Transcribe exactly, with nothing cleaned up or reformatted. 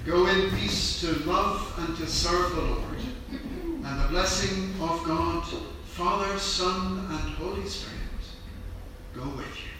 Go in peace to love and to serve the Lord. And the blessing of God, Father, Son, and Holy Spirit, go with you.